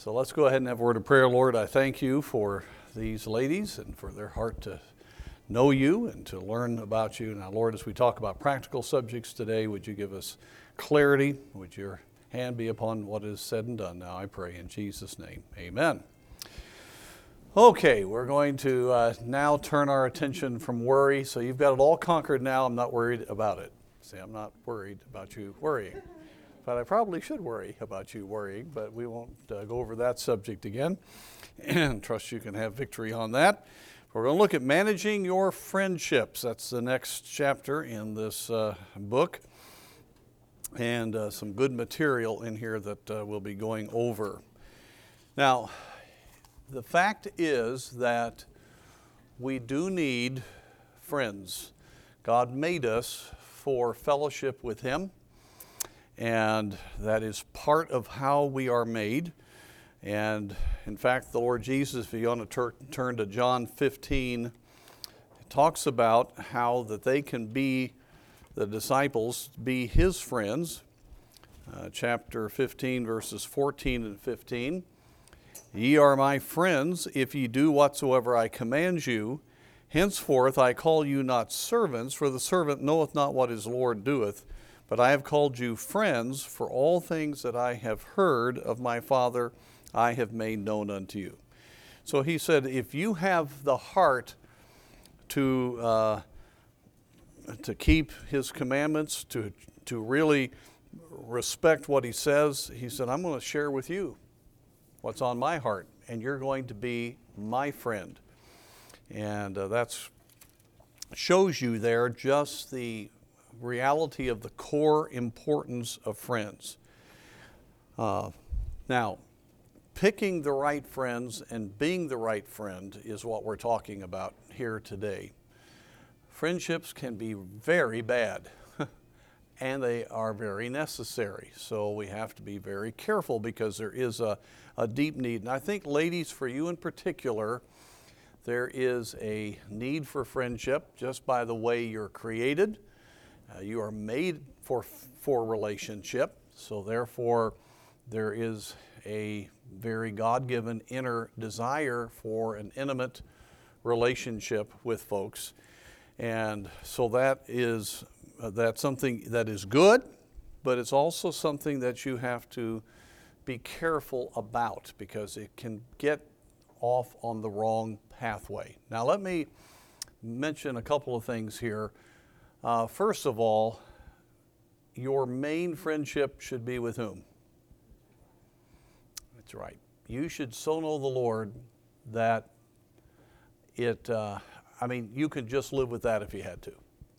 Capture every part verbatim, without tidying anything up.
So let's go ahead and have a word of prayer. Lord, I thank you for these ladies and for their heart to know you and to learn about you. Now, Lord, as we talk about practical subjects today, would you give us clarity? Would your hand be upon what is said and done? Now I pray in Jesus' name. Amen. Okay, we're going to uh, now turn our attention from worry. So you've got it all conquered now. I'm not worried about it. See, I'm not worried about you worrying. But I probably should worry about you worrying, but we won't uh, go over that subject again. And trust you can have victory on that. We're going to look at managing your friendships. That's the next chapter in this uh, book. And uh, some good material in here that uh, we'll be going over. Now, the fact is that we do need friends. God made us for fellowship with Him. And that is part of how we are made. And in fact, the Lord Jesus, if you want to tur- turn to John fifteen, talks about how that they can be, the disciples, be His friends. Uh, chapter fifteen, verses fourteen and fifteen. Ye are my friends, if ye do whatsoever I command you. Henceforth I call you not servants, for the servant knoweth not what his Lord doeth. But I have called you friends, for all things that I have heard of my Father I have made known unto you. So he said, if you have the heart to uh, to keep his commandments, to to really respect what he says, he said, I'm going to share with you what's on my heart, and you're going to be my friend. And uh, that's shows you there just the reality of the core importance of friends. Uh, now, picking the right friends and being the right friend is what we're talking about here today. Friendships can be very bad, and they are very necessary. So we have to be very careful because there is a, a deep need. And I think, ladies, for you in particular, there is a need for friendship just by the way you're created. Uh, you are made for for relationship, so therefore there is a very God-given inner desire for an intimate relationship with folks, and so that is uh, that's something that is good, but it's also something that you have to be careful about because it can get off on the wrong pathway. Now let me mention a couple of things here. Uh, first of all, your main friendship should be with whom? That's right. You should so know the Lord that it, uh, I mean, you could just live with that if you had to.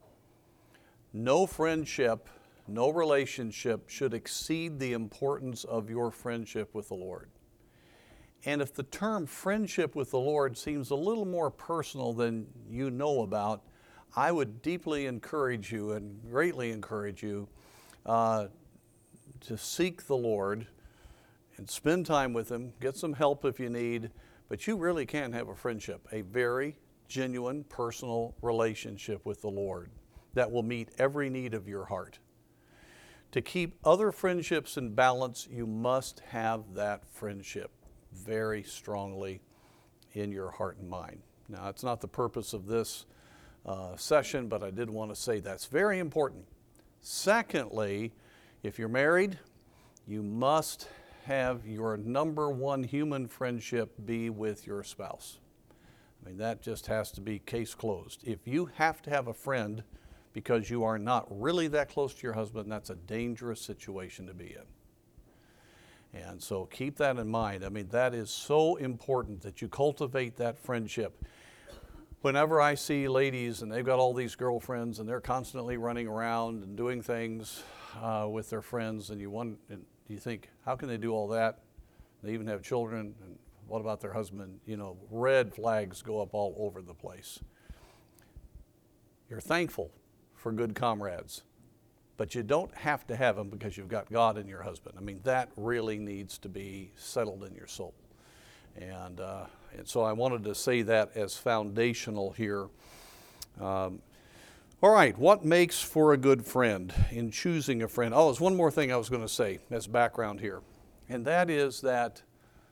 No friendship, no relationship should exceed the importance of your friendship with the Lord. And if the term friendship with the Lord seems a little more personal than you know about, I would deeply encourage you and greatly encourage you uh, to seek the Lord and spend time with Him, get some help if you need, but you really can have a friendship, a very genuine, personal relationship with the Lord that will meet every need of your heart. To keep other friendships in balance, you must have that friendship very strongly in your heart and mind. Now, it's not the purpose of this Uh, session, but I did want to say that's very important. Secondly, if you're married, you must have your number one human friendship be with your spouse. I mean, that just has to be case closed. If you have to have a friend because you are not really that close to your husband, that's a dangerous situation to be in. And so keep that in mind. I mean, that is so important that you cultivate that friendship. Whenever I see ladies and they've got all these girlfriends and they're constantly running around and doing things uh, with their friends, and you wonder, and you think, how can they do all that? They even have children, and what about their husband? You know, red flags go up all over the place. You're thankful for good comrades, but you don't have to have them because you've got God in your husband. I mean, that really needs to be settled in your soul. And, uh, and so I wanted to say that as foundational here. Um, all right, what makes for a good friend in choosing a friend? Oh, there's one more thing I was going to say as background here, and that is that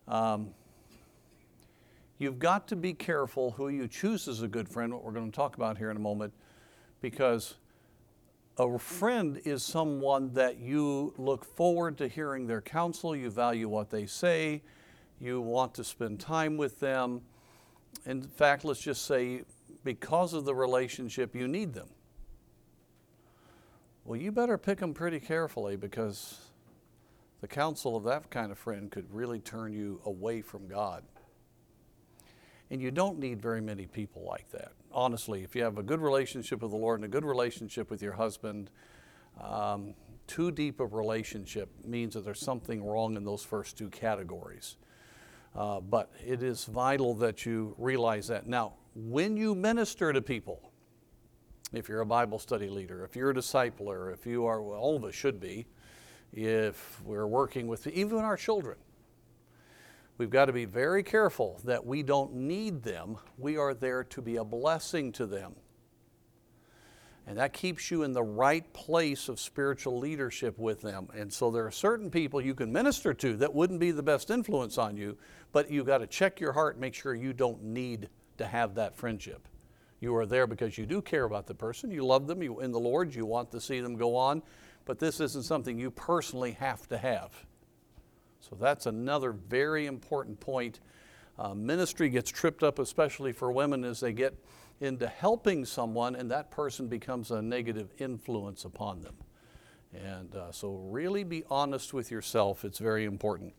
Um, you've got to be careful who you choose as a good friend, what we're going to talk about here in a moment, because a friend is someone that you look forward to hearing their counsel, you value what they say, you want to spend time with them. In fact, let's just say because of the relationship, you need them. Well, you better pick them pretty carefully, because the counsel of that kind of friend could really turn you away from God. And you don't need very many people like that. Honestly, if you have a good relationship with the Lord and a good relationship with your husband, um, too deep a relationship means that there's something wrong in those first two categories. Uh, but it is vital that you realize that. Now, when you minister to people, if you're a Bible study leader, if you're a discipler, if you are, well, all of us should be, if we're working with even our children, we've got to be very careful that we don't need them. We are there to be a blessing to them. And that keeps you in the right place of spiritual leadership with them. And so there are certain people you can minister to that wouldn't be the best influence on you, but you've got to check your heart and make sure you don't need to have that friendship. You are there because you do care about the person. You love them you, in the Lord. You want to see them go on. But this isn't something you personally have to have. So that's another very important point. Uh, ministry gets tripped up, especially for women, as they get into helping someone, and that person becomes a negative influence upon them. And uh, so really be honest with yourself. It's very important.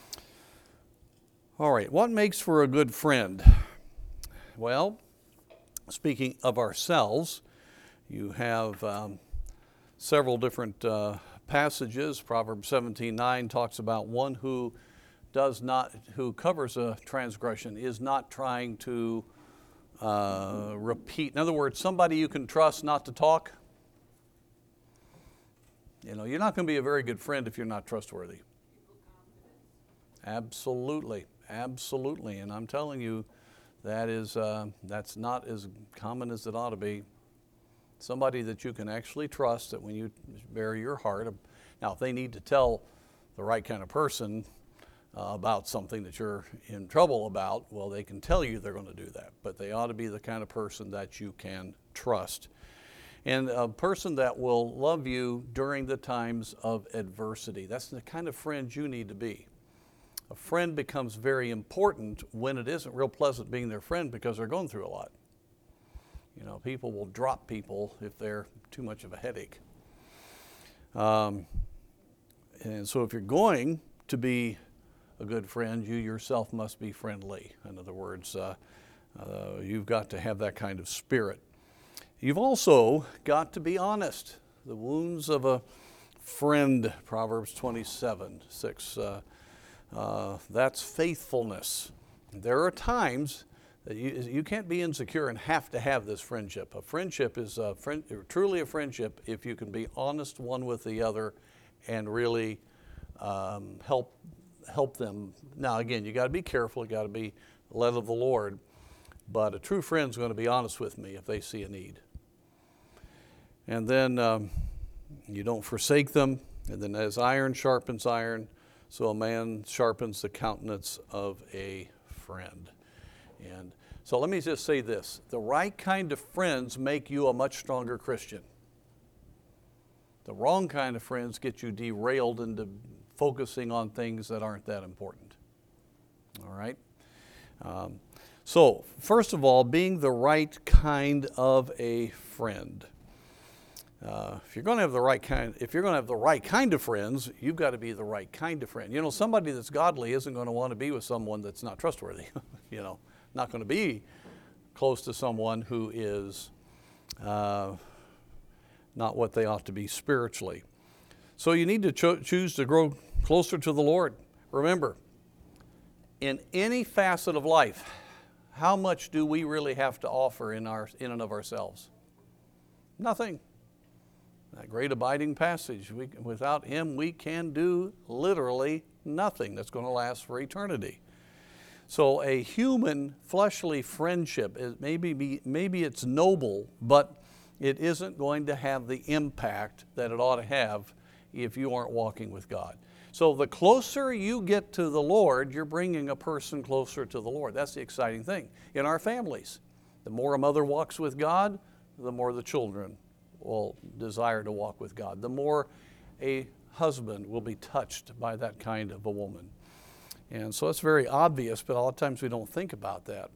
All right, what makes for a good friend? Well, speaking of ourselves, you have um, several different uh, passages. Proverbs seventeen nine talks about one who does not, who covers a transgression, is not trying to uh, repeat. In other words, somebody you can trust not to talk. You know, you're not going to be a very good friend if you're not trustworthy. Absolutely, absolutely. And I'm telling you, that is uh, that's not as common as it ought to be. Somebody that you can actually trust, that when you bare your heart. Now, if they need to tell the right kind of person uh, about something that you're in trouble about, well, they can tell you they're going to do that. But they ought to be the kind of person that you can trust. And a person that will love you during the times of adversity. That's the kind of friend you need to be. A friend becomes very important when it isn't real pleasant being their friend, because they're going through a lot. You know, people will drop people if they're too much of a headache. Um, and so if you're going to be a good friend, you yourself must be friendly. In other words, uh, uh, you've got to have that kind of spirit. You've also got to be honest. The wounds of a friend, Proverbs twenty-seven six, uh, uh, that's faithfulness. There are times that you, you can't be insecure and have to have this friendship. A friendship is a friend, truly a friendship if you can be honest one with the other and really um, help help them. Now, again, you got to be careful. You got to be led of the Lord. But a true friend's going to be honest with me if they see a need. And then um, you don't forsake them. And then as iron sharpens iron, so a man sharpens the countenance of a friend. And so let me just say this. The right kind of friends make you a much stronger Christian. The wrong kind of friends get you derailed into focusing on things that aren't that important. All right? Um, so, first of all, being the right kind of a friend. Uh, if you're going to have the right kind, if you're going to have the right kind of friends, you've got to be the right kind of friend. You know, somebody that's godly isn't going to want to be with someone that's not trustworthy. You know, not going to be close to someone who is uh, not what they ought to be spiritually. So you need to cho- choose to grow closer to the Lord. Remember, in any facet of life, how much do we really have to offer in our in and of ourselves? Nothing. That great abiding passage, we, without Him we can do literally nothing that's going to last for eternity. So a human fleshly friendship, is maybe, be, maybe it's noble, but it isn't going to have the impact that it ought to have if you aren't walking with God. So the closer you get to the Lord, you're bringing a person closer to the Lord. That's the exciting thing. In our families, the more a mother walks with God, the more the children will desire to walk with God. The more a husband will be touched by that kind of a woman. And so it's very obvious, but a lot of times we don't think about that.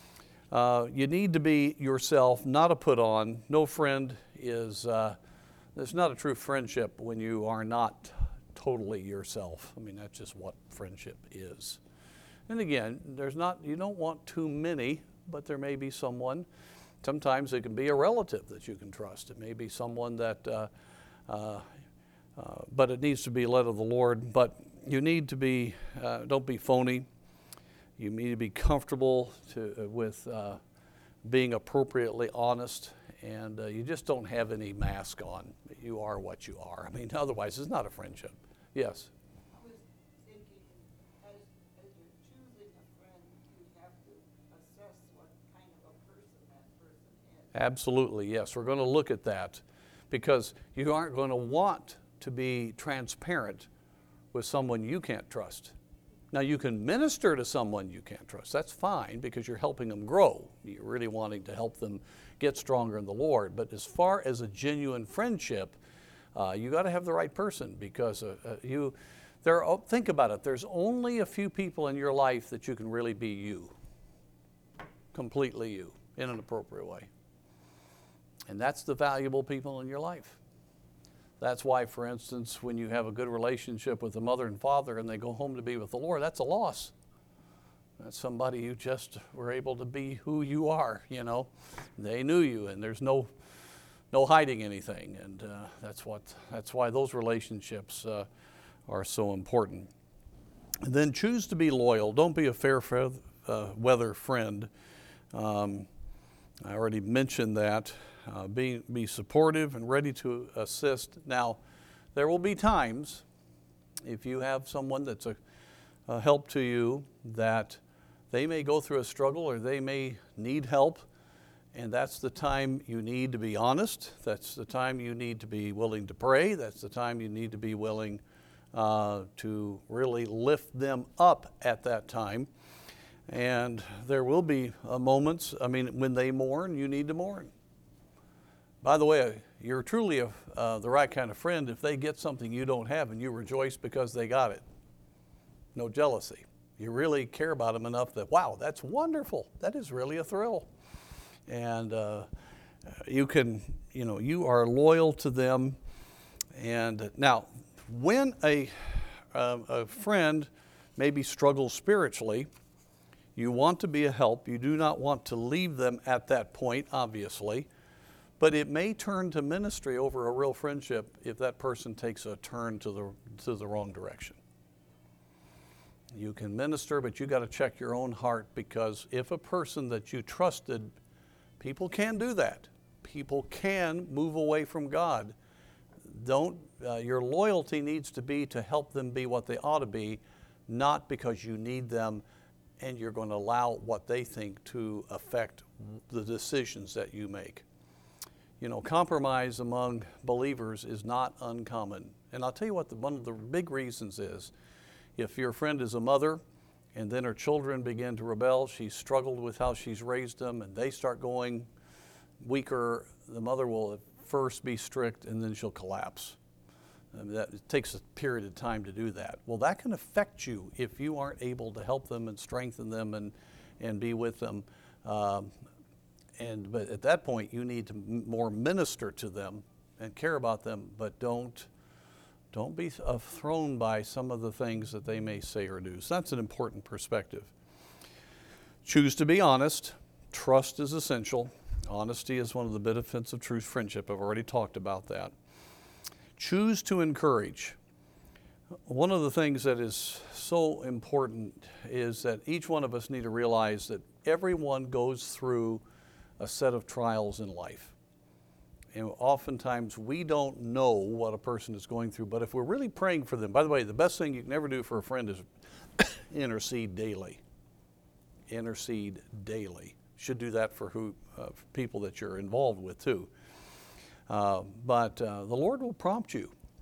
Uh, you need to be yourself, not a put on. No friend is, uh, there's not a true friendship when you are not totally yourself. I mean, that's just what friendship is. And again, there's not, you don't want too many, but there may be someone. Sometimes it can be a relative that you can trust. It may be someone that, uh, uh, uh, but it needs to be led of the Lord. But you need to be, uh, don't be phony. You need to be comfortable to, uh, with uh, being appropriately honest, and uh, you just don't have any mask on. You are what you are. I mean, otherwise it's not a friendship. Yes? I was thinking, as, as you're choosing a friend, you have to assess what kind of a person that person is. Absolutely, yes. We're going to look at that because you aren't going to want to be transparent with someone you can't trust. Now, you can minister to someone you can't trust. That's fine because you're helping them grow. You're really wanting to help them get stronger in the Lord. But as far as a genuine friendship, uh, you got to have the right person because uh, uh, you. There. Are, think about it. There's only a few people in your life that you can really be you, completely you, in an appropriate way. And that's the valuable people in your life. That's why, for instance, when you have a good relationship with a mother and father and they go home to be with the Lord, that's a loss. That's somebody you just were able to be who you are, you know. They knew you, and there's no no hiding anything. And uh, that's what that's why those relationships uh, are so important. And then choose to be loyal. Don't be a fair uh, weather friend. Um, I already mentioned that. Uh, be, be supportive and ready to assist. Now, there will be times, if you have someone that's a, a help to you, that they may go through a struggle or they may need help, and that's the time you need to be honest. That's the time you need to be willing to pray. That's the time you need to be willing uh, to really lift them up at that time. And there will be uh, moments, I mean, when they mourn, you need to mourn. By the way, you're truly a, uh, the right kind of friend if they get something you don't have and you rejoice because they got it. No jealousy. You really care about them enough that, wow, that's wonderful. That is really a thrill. And uh, you can, you know, you are loyal to them. And now, when a, uh, a friend maybe struggles spiritually, you want to be a help. You do not want to leave them at that point, obviously. But it may turn to ministry over a real friendship if that person takes a turn to the to the wrong direction. You can minister, but you got to check your own heart, because if a person that you trusted, people can do that. People can move away from God. Don't uh, your loyalty needs to be to help them be what they ought to be, not because you need them and you're going to allow what they think to affect the decisions that you make. You know, compromise among believers is not uncommon. And I'll tell you what, the, one of the big reasons is, if your friend is a mother and then her children begin to rebel, she's struggled with how she's raised them, and they start going weaker, the mother will at first be strict and then she'll collapse. I mean, that, it takes a period of time to do that. Well, that can affect you if you aren't able to help them and strengthen them and, and be with them. Um, And but at that point, you need to m- more minister to them and care about them, but don't don't be uh, thrown by some of the things that they may say or do. So that's an important perspective. Choose to be honest. Trust is essential. Honesty is one of the benefits of true friendship. I've already talked about that. Choose to encourage. One of the things that is so important is that each one of us need to realize that everyone goes through a set of trials in life. And oftentimes we don't know what a person is going through, but if we're really praying for them, by the way, the best thing you can ever do for a friend is intercede daily. Intercede daily. Should do that for who uh, for people that you're involved with too. Uh, but uh, the Lord will prompt you.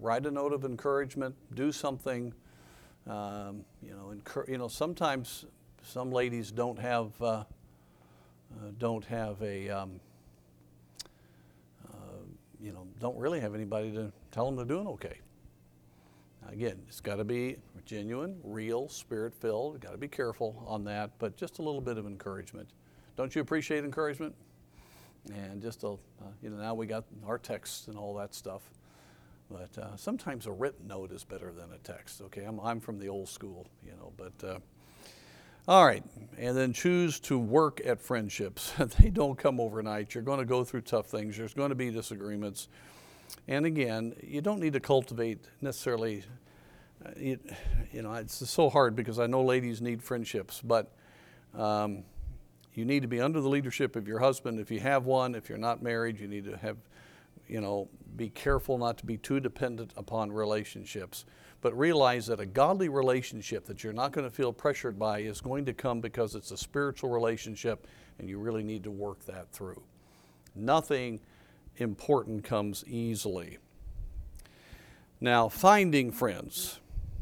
write a note of encouragement, do something. Um, you know, encour- you know, sometimes some ladies don't have uh, uh, don't have a um, uh, you know, don't really have anybody to tell them they're doing okay. Again, it's got to be genuine, real, spirit-filled. Got to be careful on that, but just a little bit of encouragement. Don't you appreciate encouragement? And just a, uh, you know, now we got our texts and all that stuff. But uh, sometimes a written note is better than a text. Okay, I'm I'm from the old school, you know. But uh, all right, and then choose to work at friendships. They don't come overnight. You're going to go through tough things. There's going to be disagreements. And again, you don't need to cultivate necessarily, uh, you, you know, it's so hard because I know ladies need friendships, but um, you need to be under the leadership of your husband. If you have one, if you're not married, you need to have, you know, be careful not to be too dependent upon relationships. But realize that a godly relationship that you're not going to feel pressured by is going to come because it's a spiritual relationship and you really need to work that through. Nothing important comes easily. Now, finding friends.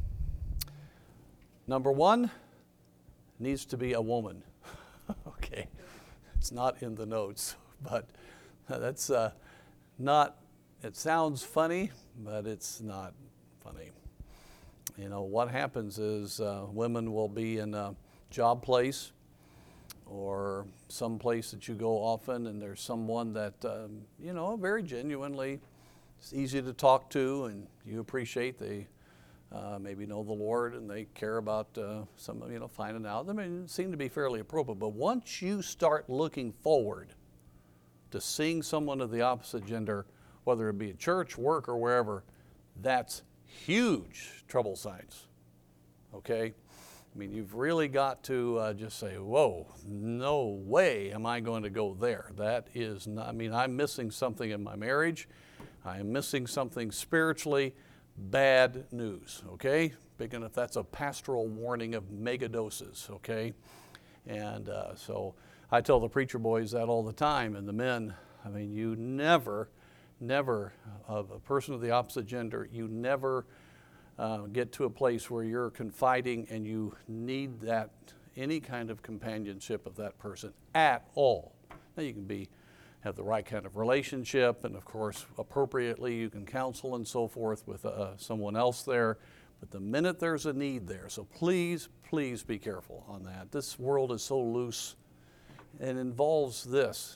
Number one, needs to be a woman. Okay, it's not in the notes, but that's uh, not, it sounds funny, but it's not funny. You know, what happens is uh, women will be in a job place or some place that you go often, and there's someone that, um, you know, very genuinely, it's easy to talk to, and you appreciate they uh, maybe know the Lord, and they care about uh, some, you know, finding out. I mean, it seem to be fairly appropriate. But once you start looking forward to seeing someone of the opposite gender, whether it be at church, work, or wherever, that's huge trouble signs, okay? I mean, you've really got to uh, just say, whoa, no way am I going to go there. That is not, I mean, I'm missing something in my marriage. I am missing something spiritually. Bad news, okay? Big enough, that's a pastoral warning of mega doses, okay? And uh, so I tell the preacher boys that all the time, and the men, I mean, you never, never, of a person of the opposite gender, you never Uh, get to a place where you're confiding and you need that, any kind of companionship of that person at all. Now you can be, have the right kind of relationship, and of course appropriately you can counsel and so forth with uh, someone else there, but the minute there's a need there, so please, please be careful on that. This world is so loose and involves this.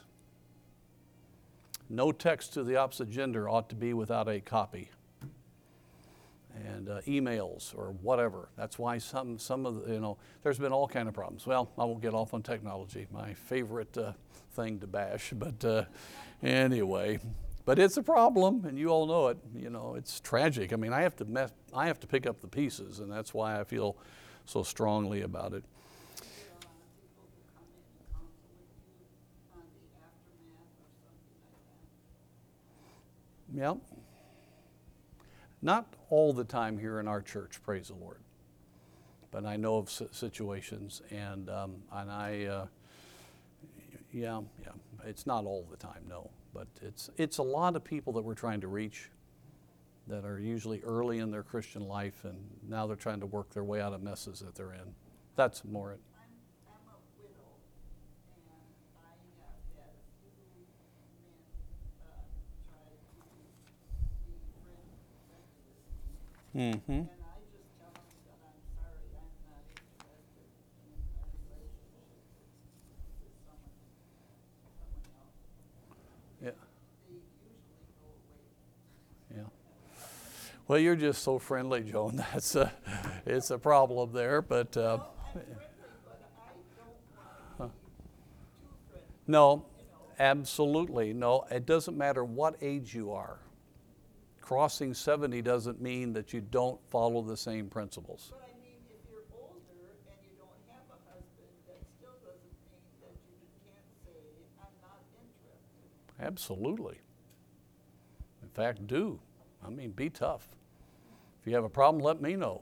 No text to the opposite gender ought to be without a copy. And uh, emails or whatever. That's why some, some of the, you know, there's been all kind of problems. Well, I won't get off on technology, my favorite uh, thing to bash, but uh, anyway, but it's a problem, and you all know it. You know, it's tragic. I mean, I have to mess, I have to pick up the pieces, and that's why I feel so strongly about it. Yeah. Not all the time here in our church, praise the Lord. But I know of situations, and um, and I, uh, yeah, yeah. It's not all the time, no. But it's it's a lot of people that we're trying to reach that are usually early in their Christian life, and now they're trying to work their way out of messes that they're in. That's more it. Mm-hmm. And I just tell them that I'm sorry, I'm not interested in a relationship with someone, someone else. Yeah. They usually go away. Yeah. Well, you're just so friendly, Joan. That's a, it's a problem there, but. Uh, Well, I'm friendly, but I don't want to be too friendly. no, You know. absolutely. No, it doesn't matter what age you are. Crossing seventy doesn't mean that you don't follow the same principles. But I mean, if you're older and you don't have a husband, that still doesn't mean that you can't say, I'm not interested. Absolutely. In fact, do. I mean, be tough. If you have a problem, let me know.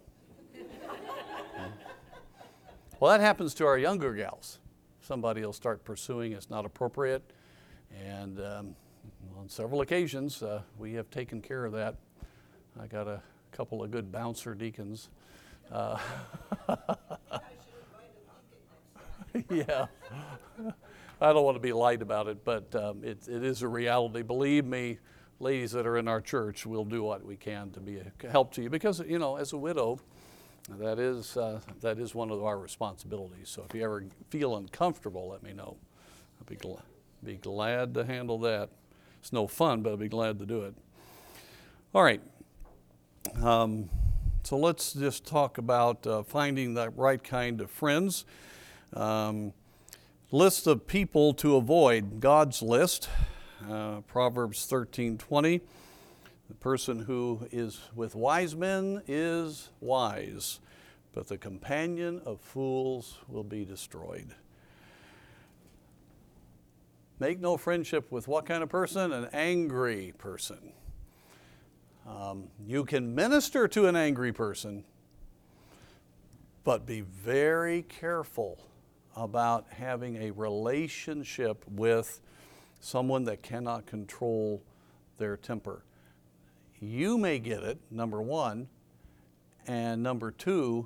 Well, that happens to our younger gals. Somebody will start pursuing, it's not appropriate, and um, on several occasions, uh, we have taken care of that I got a couple of good bouncer deacons. Uh, yeah. I don't want to be light about it, but um, it, it is a reality. Believe me, ladies that are in our church, we'll do what we can to be a help to you. Because, you know, as a widow, that is, uh, that is one of our responsibilities. So if you ever feel uncomfortable, let me know. I'll be, gl- be glad to handle that. It's no fun, but I'll be glad to do it. All right. Um, so let's just talk about uh, finding that right kind of friends. Um, list of people to avoid, God's list. Uh, Proverbs thirteen twenty. The person who is with wise men is wise, but the companion of fools will be destroyed. Make no friendship with what kind of person? An angry person. Um, you can minister to an angry person, but be very careful about having a relationship with someone that cannot control their temper. You may get it, number one, and number two,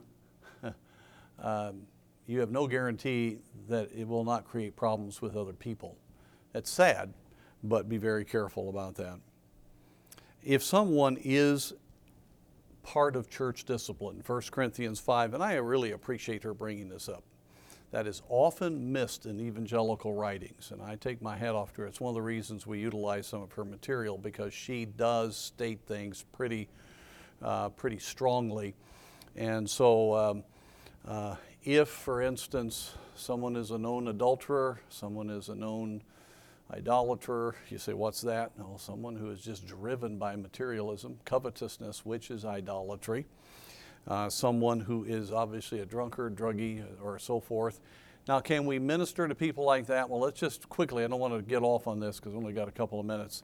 um, you have no guarantee that it will not create problems with other people. It's sad, but be very careful about that. If someone is part of church discipline, First Corinthians five, and I really appreciate her bringing this up, that is often missed in evangelical writings, and I take my hat off to her. It's one of the reasons we utilize some of her material, because she does state things pretty, uh, pretty strongly. And so um, uh, if, for instance, someone is a known adulterer, someone is a known idolater, you say, what's that? No, someone who is just driven by materialism, covetousness, which is idolatry. Uh, someone who is obviously a drunkard, druggie, or so forth. Now, can we minister to people like that? Well, let's just quickly, I don't want to get off on this because we've only got a couple of minutes.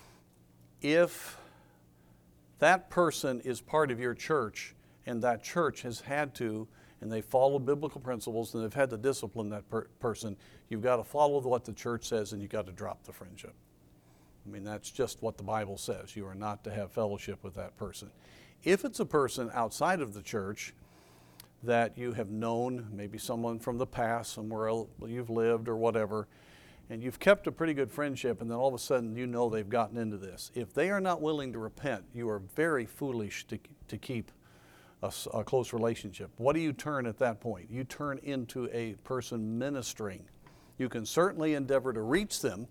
If that person is part of your church and that church has had to, and they follow biblical principles and they've had to discipline that per- person, you've got to follow what the church says and you've got to drop the friendship. I mean, that's just what the Bible says. You are not to have fellowship with that person. If it's a person outside of the church that you have known, maybe someone from the past, somewhere else you've lived or whatever, and you've kept a pretty good friendship, and then all of a sudden you know they've gotten into this. If they are not willing to repent, you are very foolish to, to keep a, a close relationship. What do you turn at that point? You turn into a person ministering. You can certainly endeavor to reach them,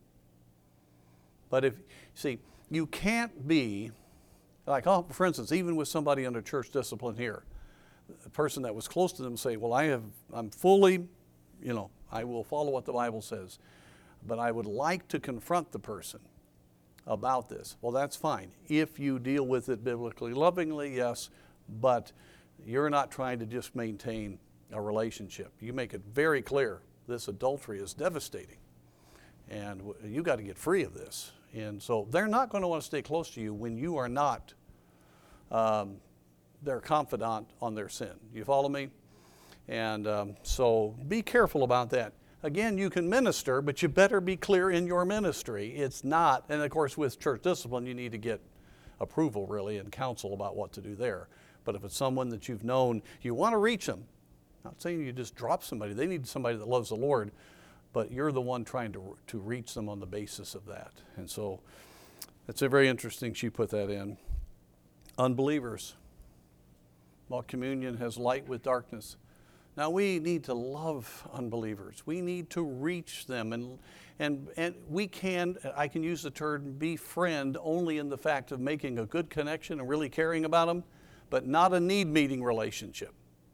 but if, see, you can't be, like, oh, for instance, even with somebody under church discipline here, a person that was close to them say, well, I have, I'm fully, you know, I will follow what the Bible says, but I would like to confront the person about this. Well, that's fine. If you deal with it biblically lovingly, yes, but you're not trying to just maintain a relationship. You make it very clear this adultery is devastating, and you got to get free of this. And so they're not going to want to stay close to you when you are not um, their confidant on their sin. You follow me? And um, so be careful about that. Again, you can minister, but you better be clear in your ministry. It's not, and of course with church discipline, you need to get approval really and counsel about what to do there. But if it's someone that you've known, you want to reach them. Not saying you just drop somebody. They need somebody that loves the Lord, but you're the one trying to, to reach them on the basis of that. And so it's a very interesting she put that in. Unbelievers. Well, communion has light with darkness. Now we need to love unbelievers. We need to reach them, and and and we can, I can use the term befriend only in the fact of making a good connection and really caring about them, but not a need-meeting relationship.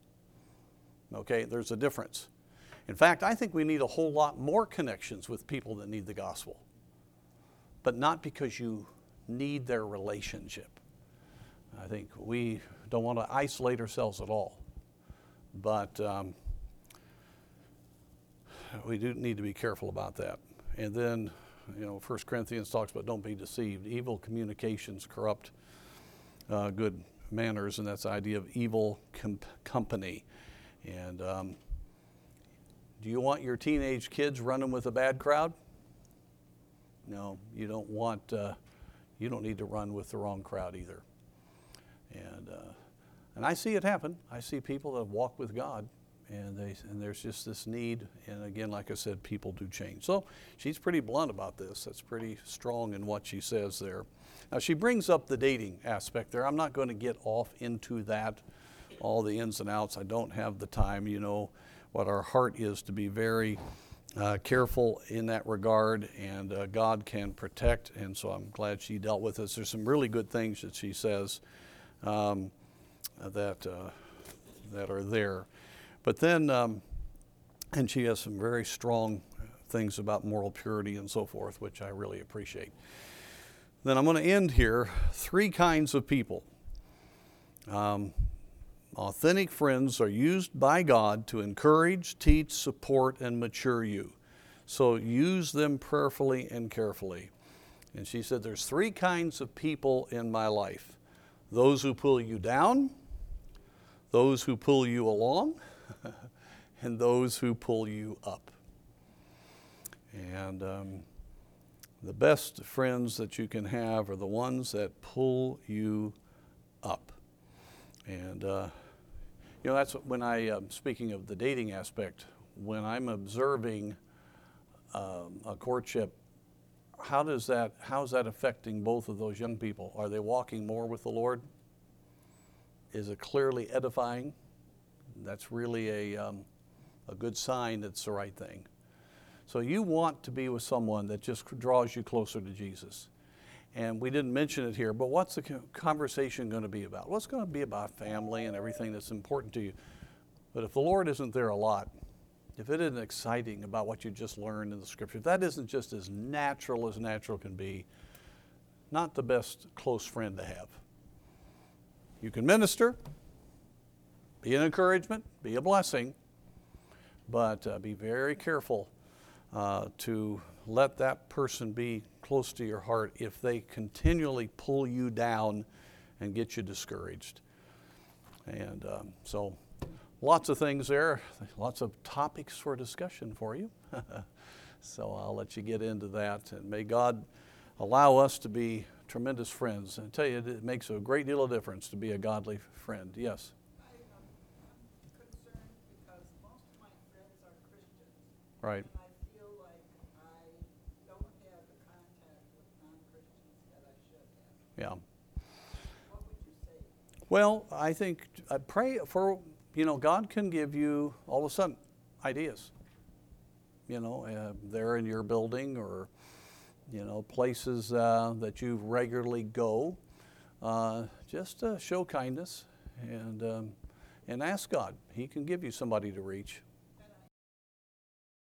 Okay, there's a difference. In fact, I think we need a whole lot more connections with people that need the gospel, but not because you need their relationship. I think we don't want to isolate ourselves at all, but um, we do need to be careful about that. And then, you know, First Corinthians talks about don't be deceived. Evil communications corrupt uh, good manners, and that's the idea of evil comp- company. And um, do you want your teenage kids running with a bad crowd? No, you don't want, uh, you don't need to run with the wrong crowd either. And, uh, and I see it happen. I see people that walk with God, and, they, and there's just this need. And again, like I said, people do change. So she's pretty blunt about this. That's pretty strong in what she says there. Now, she brings up the dating aspect there. I'm not going to get off into that, all the ins and outs. I don't have the time. You know what our heart is to be very uh, careful in that regard, and uh, God can protect. And so I'm glad she dealt with this. There's some really good things that she says um, that, uh, that are there. But then, um, and she has some very strong things about moral purity and so forth, which I really appreciate. Then I'm going to end here. Three kinds of people. Um, authentic friends are used by God to encourage, teach, support, and mature you. So use them prayerfully and carefully. And she said there's three kinds of people in my life. Those who pull you down, those who pull you along, and those who pull you up. And um, the best friends that you can have are the ones that pull you up. And, uh, you know, that's when I, um, speaking of the dating aspect, when I'm observing um, a courtship, how does that, how is that affecting both of those young people? Are they walking more with the Lord? Is it clearly edifying? That's really a, um, a good sign that's the right thing. So you want to be with someone that just draws you closer to Jesus. And we didn't mention it here, but what's the conversation going to be about? Well, it's going to be about family and everything that's important to you. But if the Lord isn't there a lot, if it isn't exciting about what you just learned in the Scripture, if that isn't just as natural as natural can be, not the best close friend to have. You can minister, be an encouragement, be a blessing, but uh, be very careful uh, to let that person be close to your heart if they continually pull you down and get you discouraged. And um, so lots of things there, lots of topics for discussion for you. So I'll let you get into that. And may God allow us to be tremendous friends. And I tell you, it makes a great deal of difference to be a godly friend. Yes? I, um, I'm concerned because most of my friends are Christians. Right. And I feel like I don't have the contact with non-Christians that I should have. Yeah. What would you say? Well, I think I pray for, you know, God can give you all of a sudden ideas. You know, uh, they're in your building or, you know, places uh, that you regularly go. Uh, just uh, show kindness and um, and ask God. He can give you somebody to reach.